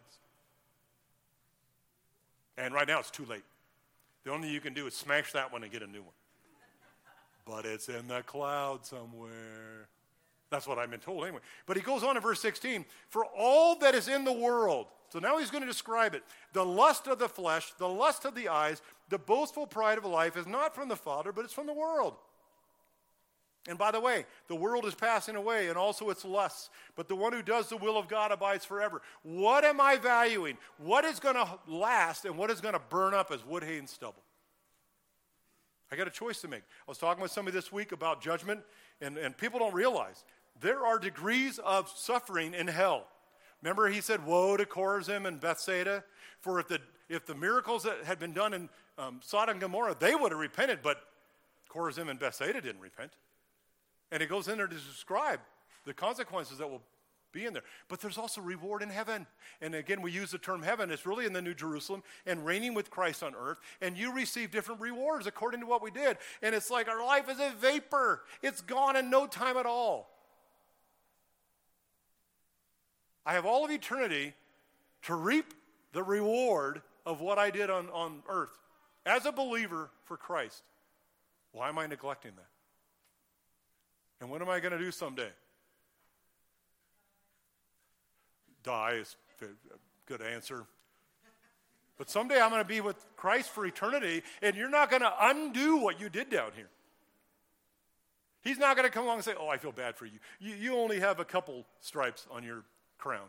And right now it's too late. The only thing you can do is smash that one and get a new one. But it's in the cloud somewhere. That's what I've been told anyway. But he goes on in verse sixteen, for all that is in the world. So now he's going to describe it. The lust of the flesh, the lust of the eyes, the boastful pride of life is not from the Father, but it's from the world. And by the way, the world is passing away and also its lusts. But the one who does the will of God abides forever. What am I valuing? What is going to last and what is going to burn up as wood, hay, and stubble? I got a choice to make. I was talking with somebody this week about judgment, and, and people don't realize there are degrees of suffering in hell. Remember he said, woe to Chorazin and Bethsaida, for if the, if the miracles that had been done in um, Sodom and Gomorrah, they would have repented, but Chorazin and Bethsaida didn't repent. And it goes in there to describe the consequences that will be in there. But there's also reward in heaven. And again, we use the term heaven. It's really in the New Jerusalem and reigning with Christ on earth. And you receive different rewards according to what we did. And it's like our life is a vapor. It's gone in no time at all. I have all of eternity to reap the reward of what I did on, on earth as a believer for Christ. Why am I neglecting that? And what am I going to do someday? Die is a good answer. But someday I'm going to be with Christ for eternity, and you're not going to undo what you did down here. He's not going to come along and say, oh, I feel bad for you. You, you only have a couple stripes on your crown.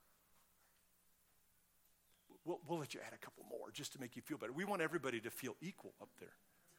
We'll, we'll let you add a couple more just to make you feel better. We want everybody to feel equal up there.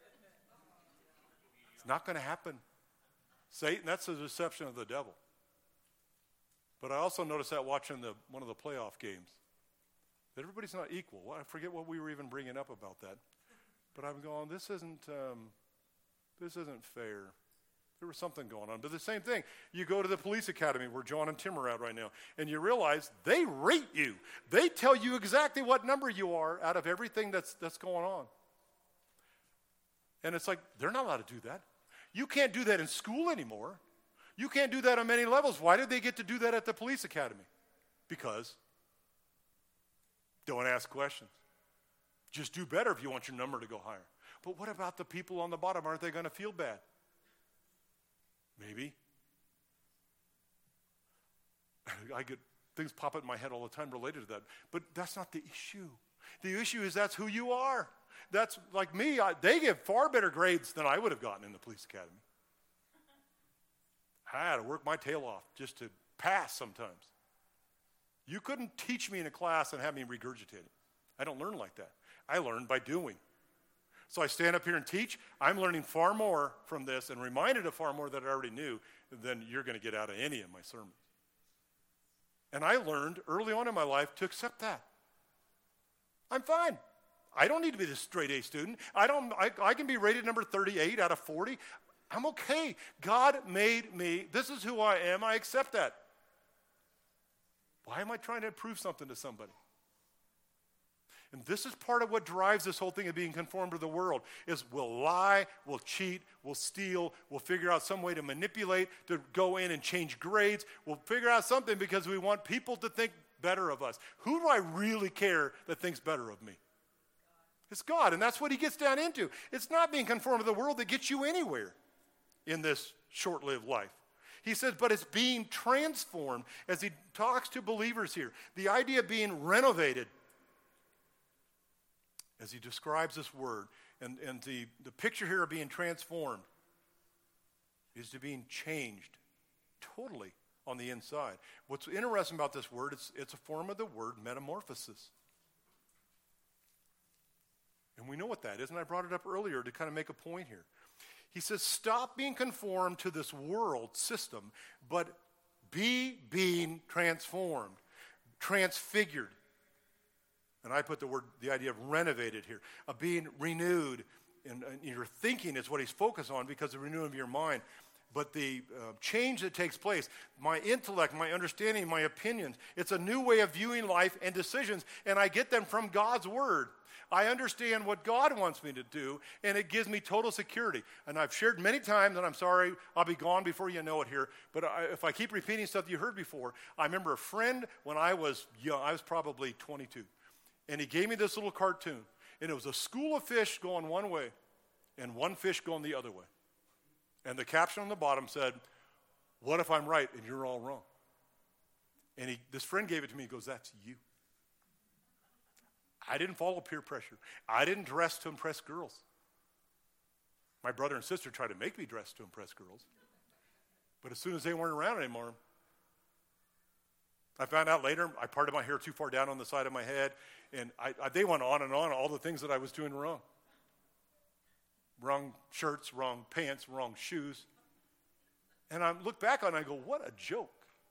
It's not going to happen. Satan, that's the deception of the devil. But I also noticed that watching the one of the playoff games, that everybody's not equal. Well, I forget what we were even bringing up about that. But I'm going, this isn't, um, this isn't fair. There was something going on. But the same thing, you go to the police academy where John and Tim are at right now, and you realize they rate you. They tell you exactly what number you are out of everything that's that's going on. And it's like, they're not allowed to do that. You can't do that in school anymore. You can't do that on many levels. Why did they get to do that at the police academy? Because don't ask questions. Just do better if you want your number to go higher. But what about the people on the bottom? Aren't they going to feel bad? Maybe. I get things pop up in my head all the time related to that. But that's not the issue. The issue is that's who you are. That's like me. I, they get far better grades than I would have gotten in the police academy. I had to work my tail off just to pass sometimes. You couldn't teach me in a class and have me regurgitate it. I don't learn like that. I learn by doing. So I stand up here and teach. I'm learning far more from this and reminded of far more that I already knew than you're going to get out of any of my sermons. And I learned early on in my life to accept that. I'm fine. I don't need to be the straight A student. I don't. I, I can be rated number thirty-eight out of forty. I'm okay. God made me. This is who I am. I accept that. Why am I trying to prove something to somebody? And this is part of what drives this whole thing of being conformed to the world, is we'll lie, we'll cheat, we'll steal, we'll figure out some way to manipulate, to go in and change grades. We'll figure out something because we want people to think better of us. Who do I really care that thinks better of me? It's God, and that's what he gets down into. It's not being conformed to the world that gets you anywhere in this short-lived life. He says, but it's being transformed as he talks to believers here. The idea of being renovated as he describes this word. And, and the, the picture here of being transformed is to being changed totally on the inside. What's interesting about this word, it's, it's a form of the word metamorphosis. And we know what that is, and I brought it up earlier to kind of make a point here. He says, stop being conformed to this world system, but be being transformed, transfigured. And I put the word, the idea of renovated here, of being renewed. And, and your thinking is what he's focused on because of the renewing of your mind. But the uh, change that takes place, my intellect, my understanding, my opinions, it's a new way of viewing life and decisions, and I get them from God's word. I understand what God wants me to do, and it gives me total security. And I've shared many times, and I'm sorry, I'll be gone before you know it here, but I, if I keep repeating stuff you heard before, I remember a friend when I was young, I was probably twenty-two, and he gave me this little cartoon, and it was a school of fish going one way, and one fish going the other way. And the caption on the bottom said, "What if I'm right and you're all wrong?" And he, this friend gave it to me. He goes, "That's you." I didn't follow peer pressure. I didn't dress to impress girls. My brother and sister tried to make me dress to impress girls. But as soon as they weren't around anymore, I found out later I parted my hair too far down on the side of my head, and I, I, they went on and on, all the things that I was doing wrong. Wrong shirts, wrong pants, wrong shoes. And I look back on it and I go, what a joke.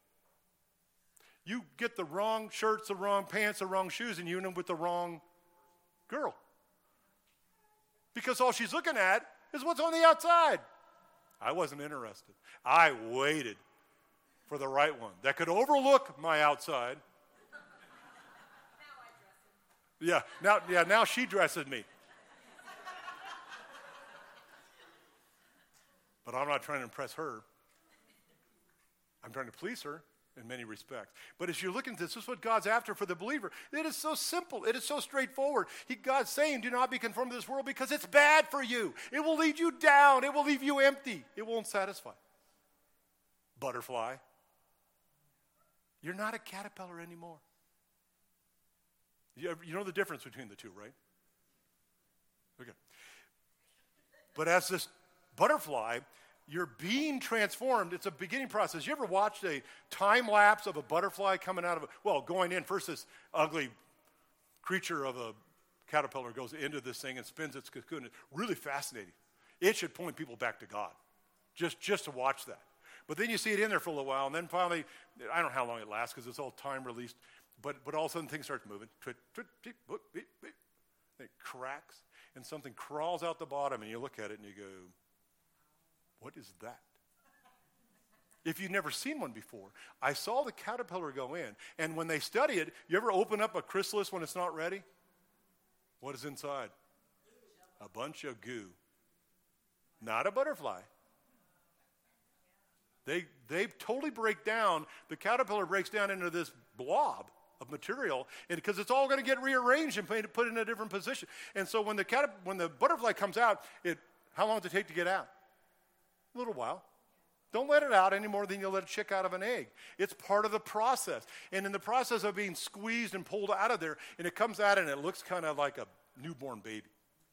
You get the wrong shirts, the wrong pants, the wrong shoes, and you end up with the wrong girl. Because all she's looking at is what's on the outside. I wasn't interested. I waited for the right one that could overlook my outside. Now I dress him. Yeah, now, yeah, now she dresses me. But I'm not trying to impress her. I'm trying to please her in many respects. But as you look at this, this is what God's after for the believer. It is so simple. It is so straightforward. He, God's saying, do not be conformed to this world because it's bad for you. It will lead you down. It will leave you empty. It won't satisfy. Butterfly. You're not a caterpillar anymore. You, you know the difference between the two, right? Okay. But as this butterfly, you're being transformed. It's a beginning process. You ever watched a time lapse of a butterfly coming out of a, well, going in, first this ugly creature of a caterpillar goes into this thing and spins its cocoon. It's really fascinating. It should point people back to God, just, just to watch that. But then you see it in there for a little while, and then finally, I don't know how long it lasts because it's all time released, but, but all of a sudden things start moving. Twit, twit, twit, twit, twit, twit. It cracks, and something crawls out the bottom, and you look at it and you go, what is that? If you've never seen one before, I saw the caterpillar go in, and when they study it, you ever open up a chrysalis when it's not ready? What is inside? A bunch of goo. Not a butterfly. They, they totally break down, the caterpillar breaks down into this blob of material, and because it's all going to get rearranged and put in a different position. And so when the, caterp- when the butterfly comes out, it, how long does it take to get out? A little while. Don't let it out any more than you let a chick out of an egg. It's part of the process. And in the process of being squeezed and pulled out of there, and it comes out and it looks kind of like a newborn baby.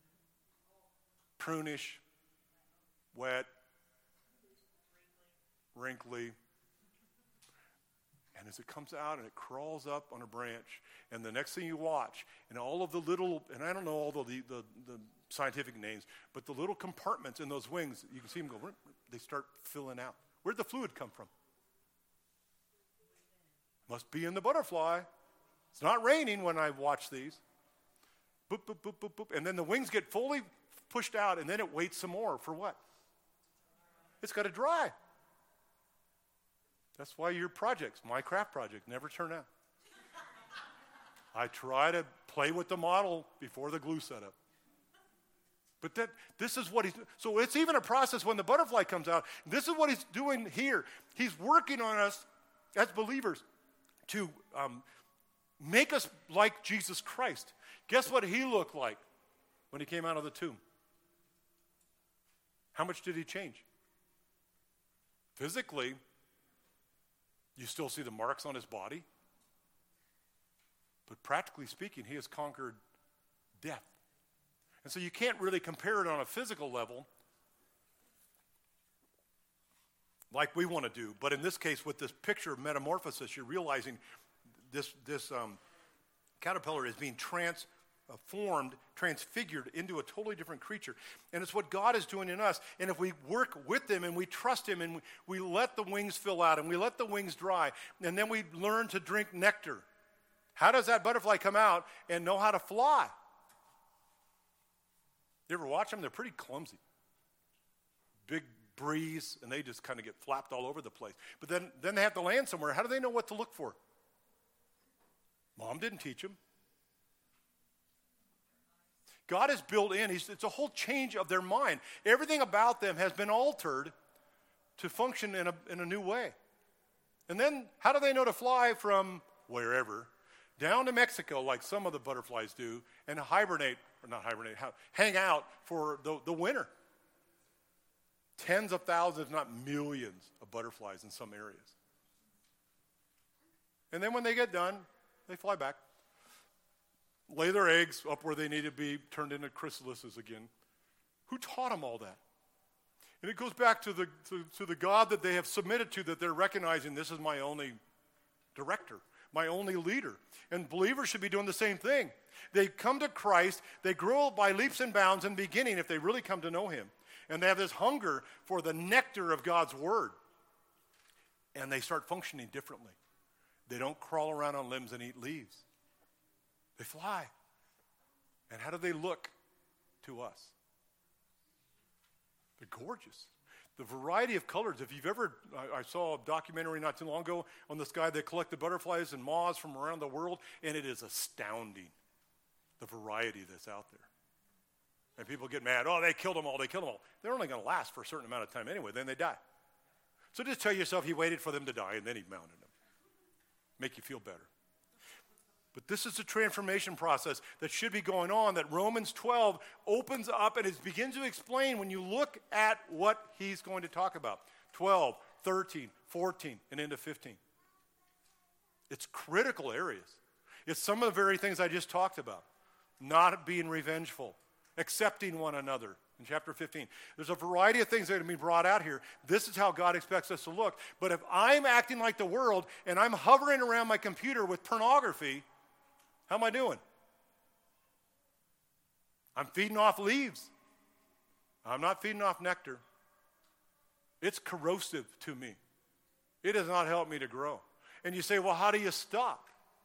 Prunish, wet, wrinkly. And as it comes out and it crawls up on a branch, and the next thing you watch, and all of the little, and I don't know all the, the, the scientific names, but the little compartments in those wings, you can see them go, they start filling out. Where'd the fluid come from? Must be in the butterfly. It's not raining when I watch these. Boop, boop, boop, boop, boop. And then the wings get fully pushed out, and then it waits some more. For what? It's got to dry. That's why your projects, my craft project, never turn out. I try to play with the model before the glue setup. But that this is what he's, so it's even a process when the butterfly comes out. This is what he's doing here. He's working on us as believers to um, make us like Jesus Christ. Guess what he looked like when he came out of the tomb? How much did he change? Physically, you still see the marks on his body. But practically speaking, he has conquered death. And so you can't really compare it on a physical level like we want to do. But in this case, with this picture of metamorphosis, you're realizing this, this um, caterpillar is being transformed, transfigured into a totally different creature. And it's what God is doing in us. And if we work with him and we trust him and we, we let the wings fill out and we let the wings dry, and then we learn to drink nectar. How does that butterfly come out and know how to fly? You ever watch them? They're pretty clumsy. Big breeze, and they just kind of get flapped all over the place. But then, then they have to land somewhere. How do they know what to look for? Mom didn't teach them. God has built in, he's, it's a whole change of their mind. Everything about them has been altered to function in a, in a new way. And then how do they know to fly from wherever down to Mexico like some of the butterflies do and hibernate, or not hibernate, hang out for the, the winter? Tens of thousands, if not millions of butterflies in some areas. And then when they get done, they fly back, lay their eggs up where they need to be, turned into chrysalises again. Who taught them all that? And it goes back to the, to, to the God that they have submitted to, that they're recognizing this is my only director, my only leader. And believers should be doing the same thing. They come to Christ, they grow by leaps and bounds in the beginning if they really come to know him. And they have this hunger for the nectar of God's word. And they start functioning differently. They don't crawl around on limbs and eat leaves. They fly. And how do they look to us? They're gorgeous. The variety of colors. If you've ever, I, I saw a documentary not too long ago on this guy that collected butterflies and moths from around the world, and it is astounding, the variety that's out there. And people get mad, oh, they killed them all, they killed them all. They're only going to last for a certain amount of time anyway, then they die. So just tell yourself he waited for them to die, and then he mounted them. Make you feel better. But this is a transformation process that should be going on, that Romans twelve opens up and it begins to explain when you look at what he's going to talk about. twelve, thirteen, fourteen, and into fifteen. It's critical areas. It's some of the very things I just talked about. Not being revengeful, accepting one another in chapter fifteen. There's a variety of things that are going to be brought out here. This is how God expects us to look. But if I'm acting like the world and I'm hovering around my computer with pornography, how am I doing? I'm feeding off leaves. I'm not feeding off nectar. It's corrosive to me. It does not help me to grow. And you say, well, how do you stop?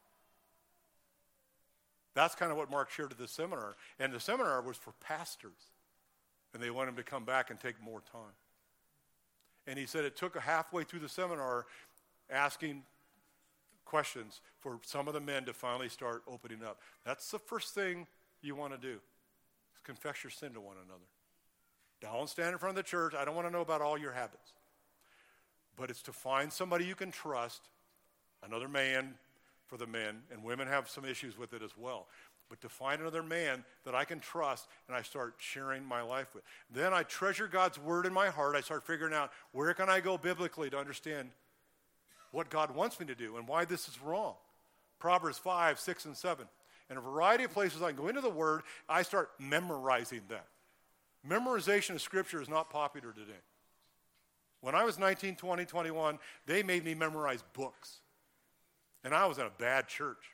That's kind of what Mark shared at the seminar. And the seminar was for pastors. And they wanted him to come back and take more time. And he said it took a halfway through the seminar asking questions for some of the men to finally start opening up. That's the first thing you want to do, is confess your sin to one another. Don't stand in front of the church. I don't want to know about all your habits. But it's to find somebody you can trust, another man for the men, and women have some issues with it as well. But to find another man that I can trust and I start sharing my life with. Then I treasure God's word in my heart. I start figuring out where can I go biblically to understand what God wants me to do and why this is wrong. Proverbs five, six, and seven. In a variety of places I can go into the Word, I start memorizing that. Memorization of Scripture is not popular today. When I was nineteen, twenty, twenty-one, they made me memorize books. And I was in a bad church.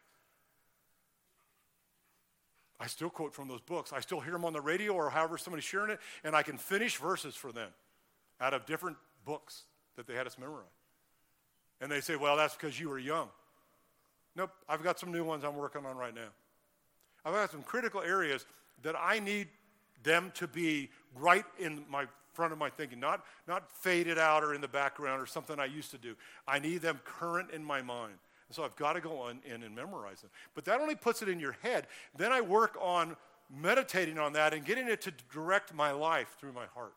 I still quote from those books. I still hear them on the radio or however somebody's sharing it, and I can finish verses for them out of different books that they had us memorize. And they say, well, that's because you were young. Nope, I've got some new ones I'm working on right now. I've got some critical areas that I need them to be right in my front of my thinking, not, not faded out or in the background or something I used to do. I need them current in my mind. And so I've got to go on in and memorize them. But that only puts it in your head. Then I work on meditating on that and getting it to direct my life through my heart.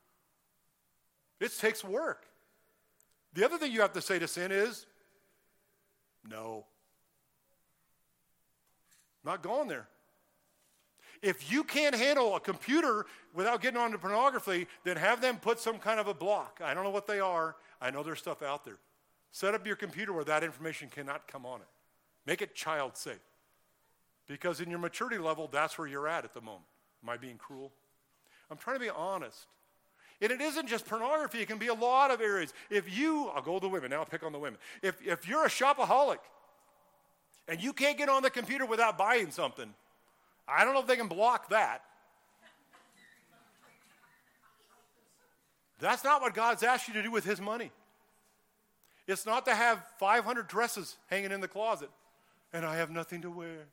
It takes work. The other thing you have to say to sin is, no. Not going there. If you can't handle a computer without getting onto pornography, then have them put some kind of a block. I don't know what they are. I know there's stuff out there. Set up your computer where that information cannot come on it. Make it child safe. Because in your maturity level, that's where you're at at the moment. Am I being cruel? I'm trying to be honest. And it isn't just pornography. It can be a lot of areas. If you, I'll go to the women. Now I'll pick on the women. If, if you're a shopaholic and you can't get on the computer without buying something, I don't know if they can block that. That's not what God's asked you to do with his money. It's not to have five hundred dresses hanging in the closet and I have nothing to wear.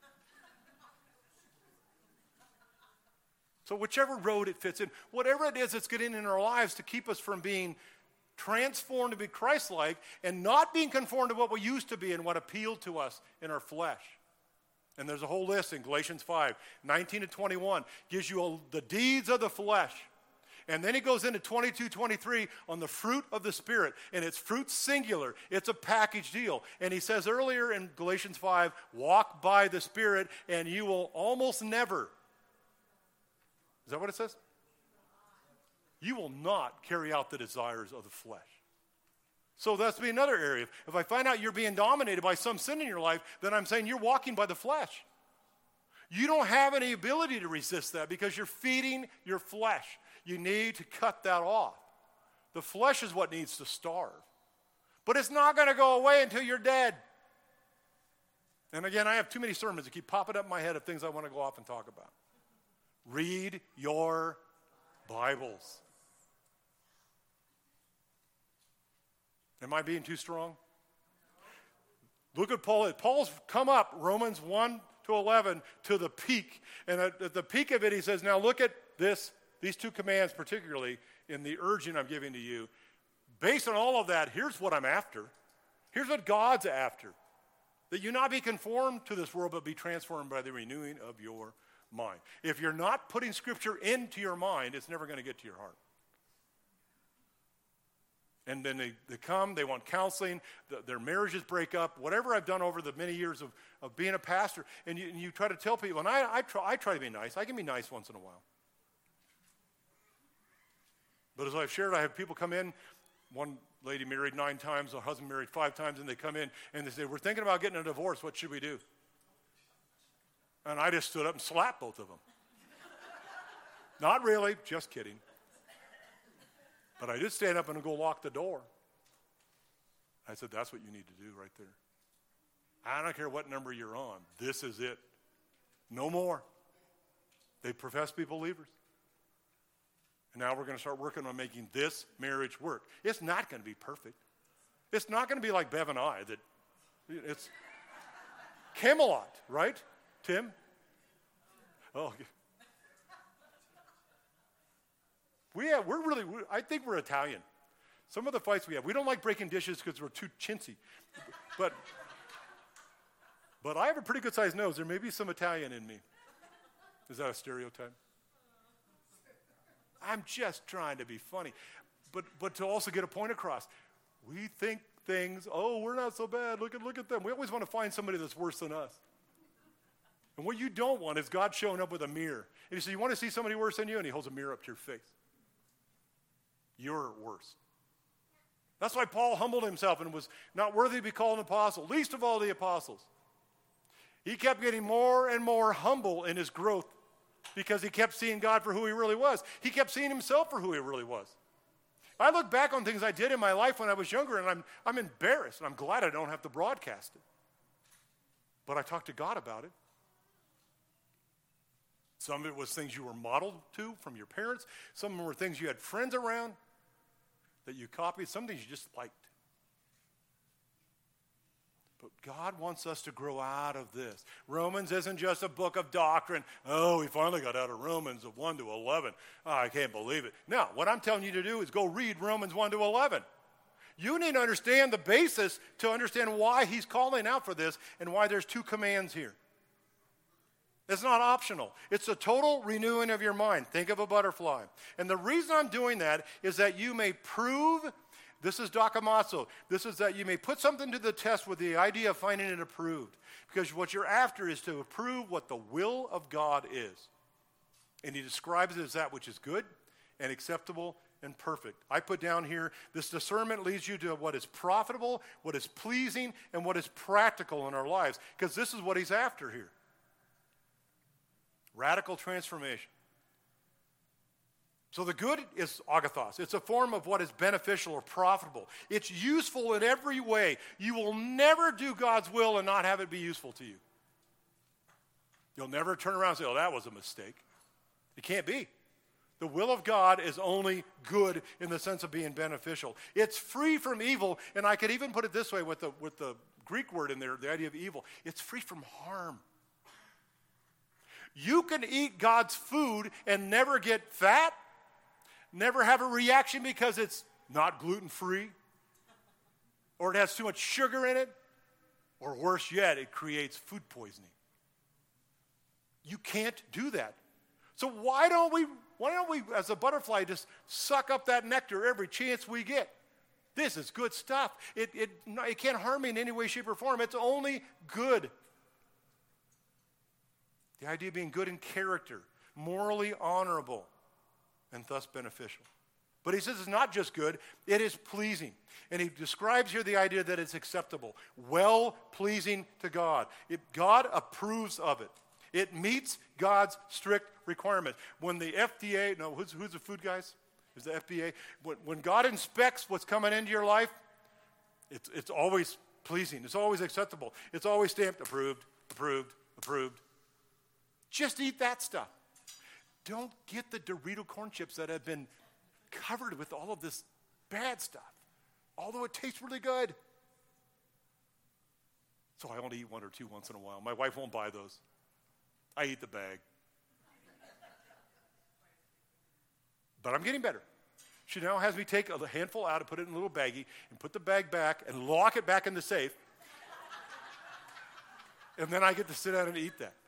So whichever road it fits in, whatever it is that's getting in our lives to keep us from being transformed to be Christ-like and not being conformed to what we used to be and what appealed to us in our flesh. And there's a whole list in Galatians five, nineteen to twenty-one, gives you a, the deeds of the flesh. And then he goes into twenty-two, twenty-three on the fruit of the Spirit. And it's fruit singular. It's a package deal. And he says earlier in Galatians five, walk by the Spirit and you will almost never. Is that what it says? You will not carry out the desires of the flesh. So that's be another area. If I find out you're being dominated by some sin in your life, then I'm saying you're walking by the flesh. You don't have any ability to resist that because you're feeding your flesh. You need to cut that off. The flesh is what needs to starve. But it's not going to go away until you're dead. And again, I have too many sermons that keep popping up in my head of things I want to go off and talk about. Read your Bibles. Am I being too strong? Look at Paul. Paul's come up, Romans one to eleven, to the peak. And at, at the peak of it, he says, now look at this, these two commands particularly in the urging I'm giving to you. Based on all of that, here's what I'm after. Here's what God's after. That you not be conformed to this world, but be transformed by the renewing of your mind. If you're not putting Scripture into your mind, it's never going to get to your heart. And then they, they come, they want counseling, the, their marriages break up, whatever I've done over the many years of, of being a pastor, and you, and you try to tell people, and I, I, try, I try to be nice. I can be nice once in a while. But as I've shared, I have people come in, one lady married nine times, a husband married five times, and they come in and they say, we're thinking about getting a divorce, what should we do? And I just stood up and slapped both of them. Not really, just kidding. But I did stand up and go lock the door. I said, that's what you need to do right there. I don't care what number you're on. This is it. No more. They profess to be believers. And now we're going to start working on making this marriage work. It's not going to be perfect. It's not going to be like Bev and I. That it's Camelot, right, Tim? Oh, we have, we're really, we, I think we're Italian. Some of the fights we have, we don't like breaking dishes because we're too chintzy. But, but I have a pretty good sized nose. There may be some Italian in me. Is that a stereotype? I'm just trying to be funny. But, but to also get a point across, we think things, oh, we're not so bad. Look at, look at them. We always want to find somebody that's worse than us. And what you don't want is God showing up with a mirror. And you say, you want to see somebody worse than you? And he holds a mirror up to your face. You're worse. That's why Paul humbled himself and was not worthy to be called an apostle, least of all the apostles. He kept getting more and more humble in his growth because he kept seeing God for who he really was. He kept seeing himself for who he really was. I look back on things I did in my life when I was younger, and I'm, I'm embarrassed, and I'm glad I don't have to broadcast it. But I talked to God about it. Some of it was things you were modeled to from your parents. Some of them were things you had friends around that you copied. Some things you just liked. But God wants us to grow out of this. Romans isn't just a book of doctrine. Oh, we finally got out of Romans of one to eleven. Oh, I can't believe it. No, what I'm telling you to do is go read Romans one to eleven. You need to understand the basis to understand why he's calling out for this and why there's two commands here. It's not optional. It's a total renewing of your mind. Think of a butterfly. And the reason I'm doing that is that you may prove, this is dokimazo, this is that you may put something to the test with the idea of finding it approved. Because what you're after is to approve what the will of God is. And he describes it as that which is good and acceptable and perfect. I put down here, this discernment leads you to what is profitable, what is pleasing, and what is practical in our lives. Because this is what he's after here. Radical transformation. So the good is agathos. It's a form of what is beneficial or profitable. It's useful in every way. You will never do God's will and not have it be useful to you. You'll never turn around and say, oh, that was a mistake. It can't be. The will of God is only good in the sense of being beneficial. It's free from evil, and I could even put it this way with the, with the Greek word in there, the idea of evil, it's free from harm. You can eat God's food and never get fat, never have a reaction because it's not gluten-free, or it has too much sugar in it, or worse yet, it creates food poisoning. You can't do that. So why don't we, why don't we, as a butterfly, just suck up that nectar every chance we get? This is good stuff. It, it, it can't harm me in any way, shape, or form. It's only good. The idea of being good in character, morally honorable, and thus beneficial. But he says it's not just good, it is pleasing. And he describes here the idea that it's acceptable, well-pleasing to God. It, God approves of it. It meets God's strict requirements. When the F D A, no, who's, who's the food guys? Is the F D A. When, when God inspects what's coming into your life, it's, it's always pleasing. It's always acceptable. It's always stamped, approved, approved, approved. Just eat that stuff. Don't get the Dorito corn chips that have been covered with all of this bad stuff, although it tastes really good. So I only eat one or two once in a while. My wife won't buy those. I eat the bag. But I'm getting better. She now has me take a handful out and put it in a little baggie and put the bag back and lock it back in the safe. And then I get to sit down and eat that.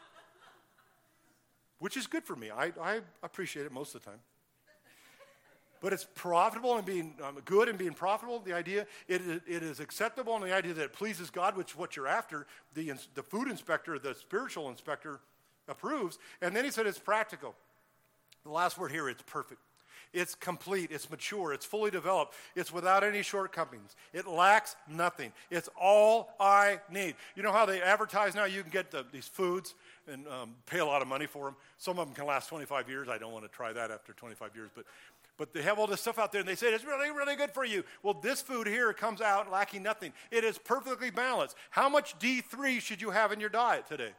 Which is good for me. I, I appreciate it most of the time. But it's profitable and being um, good and being profitable. The idea, it, it, it is acceptable, and the idea that it pleases God, which is what you're after, the, the food inspector, the spiritual inspector approves. And then he said it's practical. The last word here, it's perfect. It's complete, it's mature, it's fully developed, it's without any shortcomings. It lacks nothing. It's all I need. You know how they advertise now? You can get the, these foods and um, pay a lot of money for them. Some of them can last twenty-five years. I don't want to try that after twenty-five years, but but they have all this stuff out there, and they say it's really, really good for you. Well, this food here comes out lacking nothing. It is perfectly balanced. How much D three should you have in your diet today?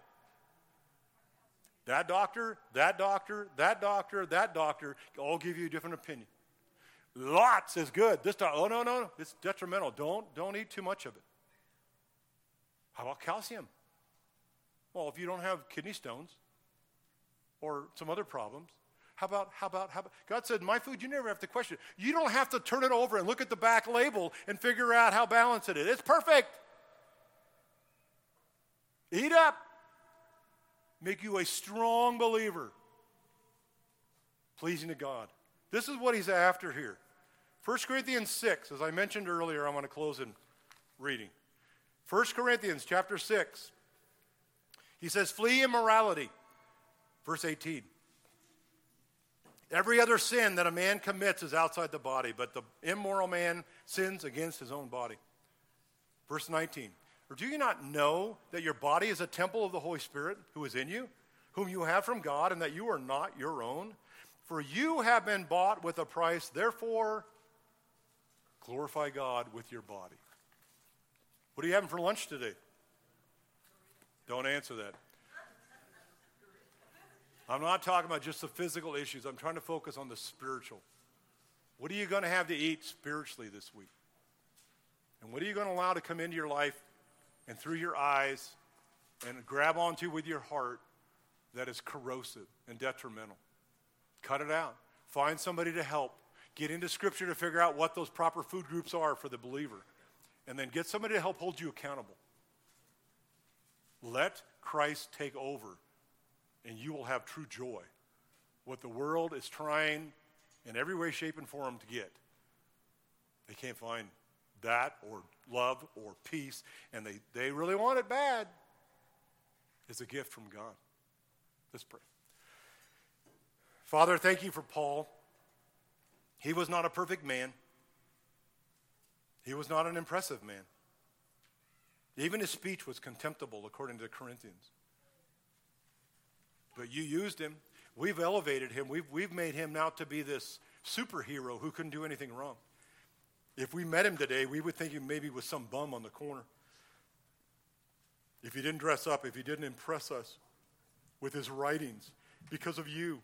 That doctor, that doctor, that doctor, that doctor all give you a different opinion. Lots is good. This doctor, oh, no, no, it's detrimental. Don't, don't eat too much of it. How about calcium? Well, if you don't have kidney stones or some other problems, how about, how about, how about, God said, my food, you never have to question it. You don't have to turn it over and look at the back label and figure out how balanced it is. It's perfect. Eat up. Make you a strong believer, pleasing to God. This is what he's after here. First Corinthians six, as I mentioned earlier, I'm going to close in reading. First Corinthians chapter six. He says, flee immorality. Verse eighteen. Every other sin that a man commits is outside the body, but the immoral man sins against his own body. Verse nineteen. Or do you not know that your body is a temple of the Holy Spirit who is in you, whom you have from God, and that you are not your own? For you have been bought with a price, therefore glorify God with your body. What are you having for lunch today? Don't answer that. I'm not talking about just the physical issues. I'm trying to focus on the spiritual. What are you going to have to eat spiritually this week? And what are you going to allow to come into your life and through your eyes and grab onto with your heart that is corrosive and detrimental? Cut it out. Find somebody to help. Get into Scripture to figure out what those proper food groups are for the believer. And then get somebody to help hold you accountable. Let Christ take over, and you will have true joy. What the world is trying in every way, shape, and form to get, they can't find that or love or peace, and they, they really want it bad. It's a gift from God. Let's pray. Father, thank you for Paul. He was not a perfect man. He was not an impressive man. Even his speech was contemptible, according to the Corinthians. But you used him. We've elevated him. We've, we've made him now to be this superhero who couldn't do anything wrong. If we met him today, we would think he maybe was some bum on the corner. If he didn't dress up, if he didn't impress us with his writings because of you.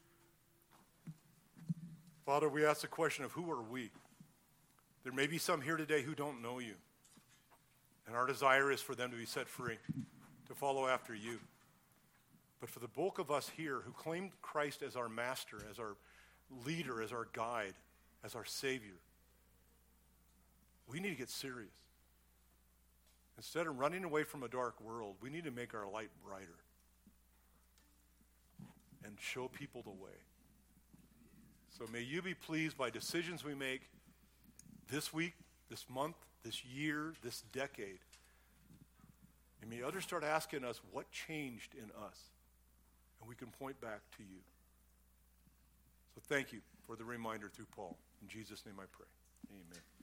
Father, we ask the question of who are we? There may be some here today who don't know you. And our desire is for them to be set free, to follow after you. But for the bulk of us here who claim Christ as our master, as our leader, as our guide, as our Savior, we need to get serious. Instead of running away from a dark world, we need to make our light brighter and show people the way. So may you be pleased by decisions we make this week, this month, this year, this decade. And may others start asking us what changed in us. And we can point back to you. So thank you for the reminder through Paul. In Jesus' name I pray. Amen.